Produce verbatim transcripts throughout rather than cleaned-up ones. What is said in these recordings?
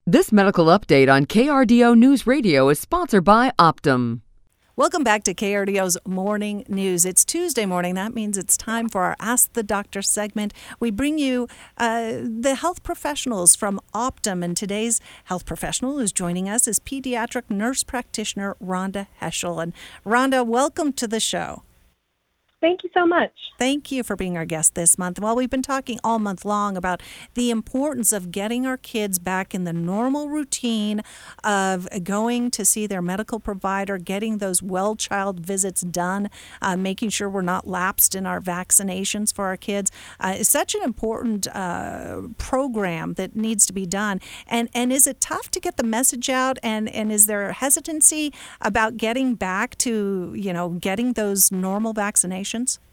This medical update on K R D O News Radio is sponsored by Optum. Welcome back to K R D O's Morning News. It's Tuesday morning. That means it's time for our Ask the Doctor segment. We bring you uh, the health professionals from Optum, and today's health professional who's joining us is pediatric nurse practitioner Rhonda Heschel. And Rhonda, welcome to the show. Thank you so much. Thank you for being our guest this month. Well, we've been talking all month long about the importance of getting our kids back in the normal routine of going to see their medical provider, getting those well child visits done, uh, making sure we're not lapsed in our vaccinations for our kids. Uh, it's such an important uh, program that needs to be done. And and is it tough to get the message out? And, and is there hesitancy about getting back to, you know, getting those normal vaccinations?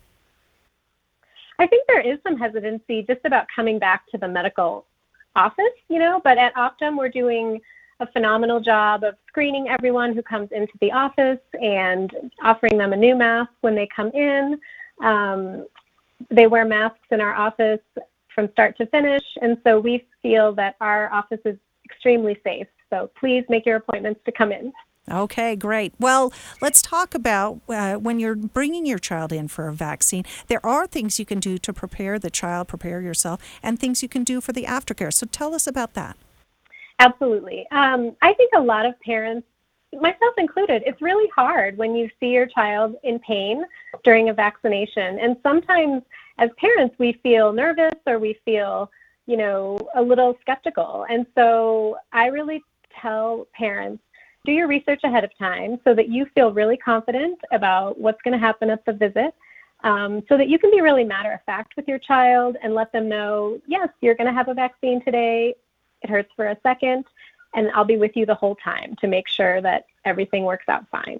I think there is some hesitancy just about coming back to the medical office, you know, but at Optum, we're doing a phenomenal job of screening everyone who comes into the office and offering them a new mask when they come in. Um, they wear masks in our office from start to finish, and so we feel that our office is extremely safe. So please make your appointments to come in. Okay, great. Well, let's talk about uh, when you're bringing your child in for a vaccine, there are things you can do to prepare the child, prepare yourself, and things you can do for the aftercare. So tell us about that. Absolutely. Um, I think a lot of parents, myself included, it's really hard when you see your child in pain during a vaccination. And sometimes as parents, we feel nervous or we feel, you know, a little skeptical. And so I really tell parents, do your research ahead of time so that you feel really confident about what's going to happen at the visit, um, so that you can be really matter-of-fact with your child and let them know, yes, you're going to have a vaccine today. It hurts for a second, and I'll be with you the whole time to make sure that everything works out fine.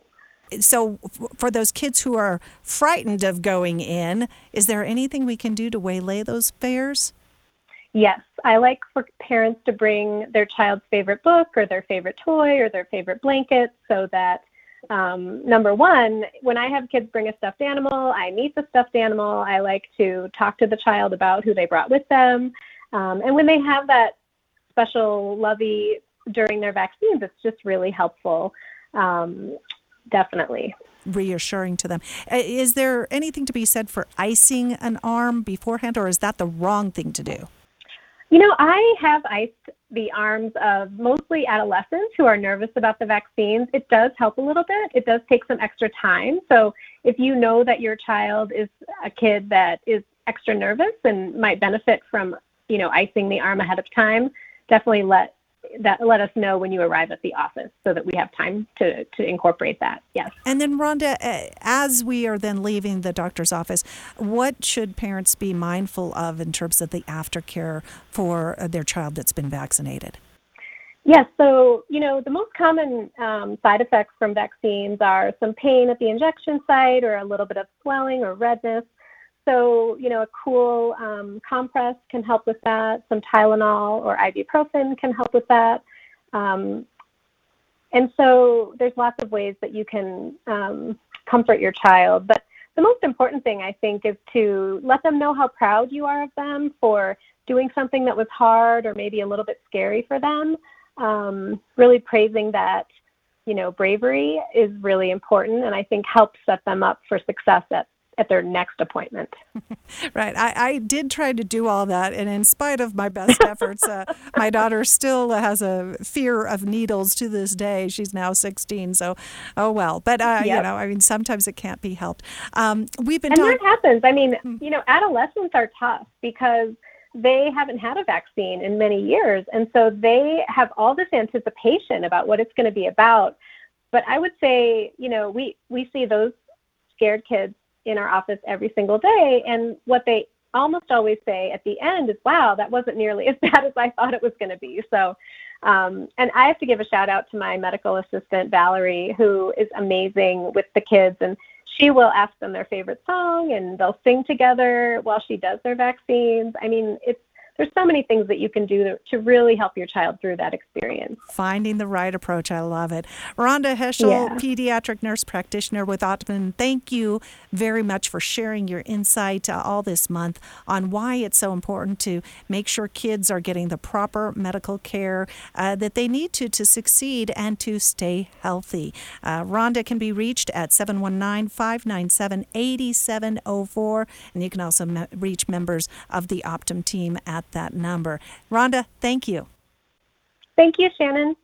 So for those kids who are frightened of going in, is there anything we can do to waylay those fears? Yes, I like for parents to bring their child's favorite book or their favorite toy or their favorite blanket so that, um, number one, when I have kids bring a stuffed animal, I meet the stuffed animal. I like to talk to the child about who they brought with them. Um, and when they have that special lovey during their vaccines, it's just really helpful, um, definitely. Reassuring to them. Is there anything to be said for icing an arm beforehand, or is that the wrong thing to do? You know, I have iced the arms of mostly adolescents who are nervous about the vaccines. It does help a little bit. It does take some extra time. So if you know that your child is a kid that is extra nervous and might benefit from, you know, icing the arm ahead of time, definitely let that let us know when you arrive at the office so that we have time to, to incorporate that. Yes. And then, Rhonda, as we are then leaving the doctor's office, what should parents be mindful of in terms of the aftercare for their child that's been vaccinated? Yes. So, you know, the most common um, side effects from vaccines are some pain at the injection site or a little bit of swelling or redness. So, you know, a cool um, compress can help with that. Some Tylenol or ibuprofen can help with that. Um, and so there's lots of ways that you can um, comfort your child. But the most important thing, I think, is to let them know how proud you are of them for doing something that was hard or maybe a little bit scary for them. Um, really praising that, you know, bravery is really important, and I think helps set them up for success at at their next appointment. Right. I, I did try to do all that, and in spite of my best efforts, uh, my daughter still has a fear of needles to this day. She's now sixteen, so oh well. But, uh, yep. you know, I mean, sometimes it can't be helped. Um, we've been And talking- that happens. I mean, you know, adolescents are tough because they haven't had a vaccine in many years, and so they have all this anticipation about what it's going to be about. But I would say, you know, we, we see those scared kids in our office every single day. And what they almost always say at the end is, wow, that wasn't nearly as bad as I thought it was going to be. So, um, and I have to give a shout out to my medical assistant, Valerie, who is amazing with the kids. And she will ask them their favorite song and they'll sing together while she does their vaccines. I mean, it's there's so many things that you can do to, to really help your child through that experience. Finding the right approach. I love it. Rhonda Heschel, Yeah. pediatric nurse practitioner with Optum, thank you very much for sharing your insight uh, all this month on why it's so important to make sure kids are getting the proper medical care uh, that they need to to succeed and to stay healthy. Uh, Rhonda can be reached at seven one nine, five nine seven, eight seven zero four, and you can also me- reach members of the Optum team at that number. Rhonda, thank you. Thank you, Shannon.